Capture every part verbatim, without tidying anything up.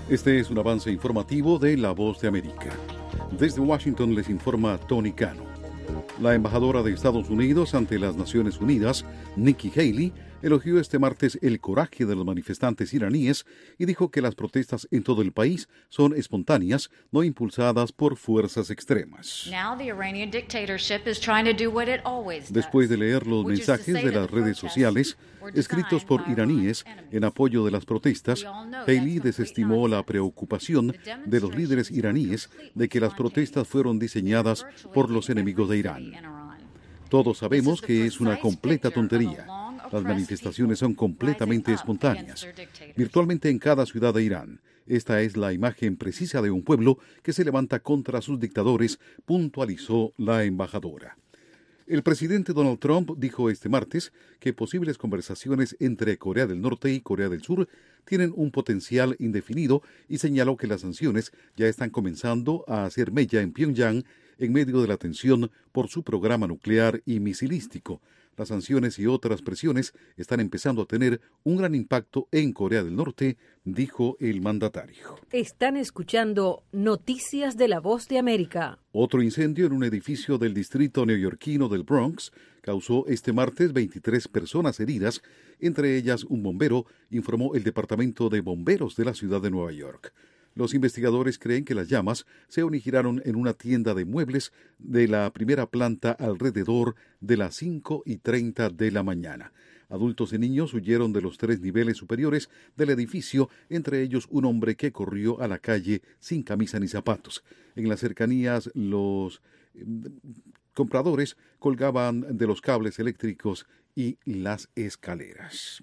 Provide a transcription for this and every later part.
Este es un avance informativo de La Voz de América. Desde Washington les informa Tony Cano. La embajadora de Estados Unidos ante las Naciones Unidas, Nikki Haley, elogió este martes el coraje de los manifestantes iraníes y dijo que las protestas en todo el país son espontáneas, no impulsadas por fuerzas extremas. Después de leer los mensajes de las redes sociales escritos por iraníes en apoyo de las protestas, Haley desestimó la preocupación de los líderes iraníes de que las protestas fueron diseñadas por los enemigos de Irán. Todos sabemos que es una completa tontería. Las manifestaciones son completamente espontáneas, virtualmente en cada ciudad de Irán. Esta es la imagen precisa de un pueblo que se levanta contra sus dictadores, puntualizó la embajadora. El presidente Donald Trump dijo este martes que posibles conversaciones entre Corea del Norte y Corea del Sur tienen un potencial indefinido y señaló que las sanciones ya están comenzando a hacer mella en Pyongyang en medio de la tensión por su programa nuclear y misilístico. Las sanciones y otras presiones están empezando a tener un gran impacto en Corea del Norte, dijo el mandatario. Están escuchando Noticias de La Voz de América. Otro incendio en un edificio del distrito neoyorquino del Bronx causó este martes veintitrés personas heridas, entre ellas un bombero, informó el Departamento de Bomberos de la ciudad de Nueva York. Los investigadores creen que las llamas se originaron en una tienda de muebles de la primera planta alrededor de las cinco y treinta de la mañana. Adultos y niños huyeron de los tres niveles superiores del edificio, entre ellos un hombre que corrió a la calle sin camisa ni zapatos. En las cercanías, los eh, compradores colgaban de los cables eléctricos y las escaleras.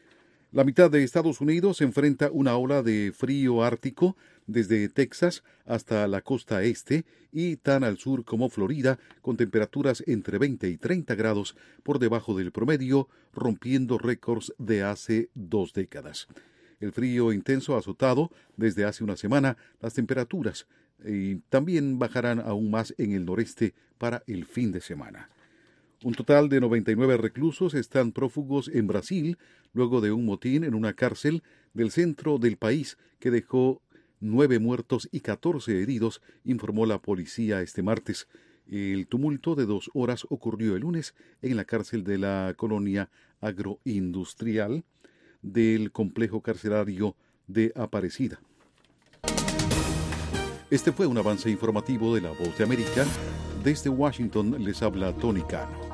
La mitad de Estados Unidos enfrenta una ola de frío ártico desde Texas hasta la costa este y tan al sur como Florida, con temperaturas entre veinte y treinta grados por debajo del promedio, rompiendo récords de hace dos décadas. El frío intenso ha azotado desde hace una semana las temperaturas y también bajarán aún más en el noreste para el fin de semana. Un total de noventa y nueve reclusos están prófugos en Brasil luego de un motín en una cárcel del centro del país que dejó nueve muertos y catorce heridos, informó la policía este martes. El tumulto de dos horas ocurrió el lunes en la cárcel de la colonia agroindustrial del complejo carcelario de Aparecida. Este fue un avance informativo de La Voz de América. Desde Washington les habla Tony Cano.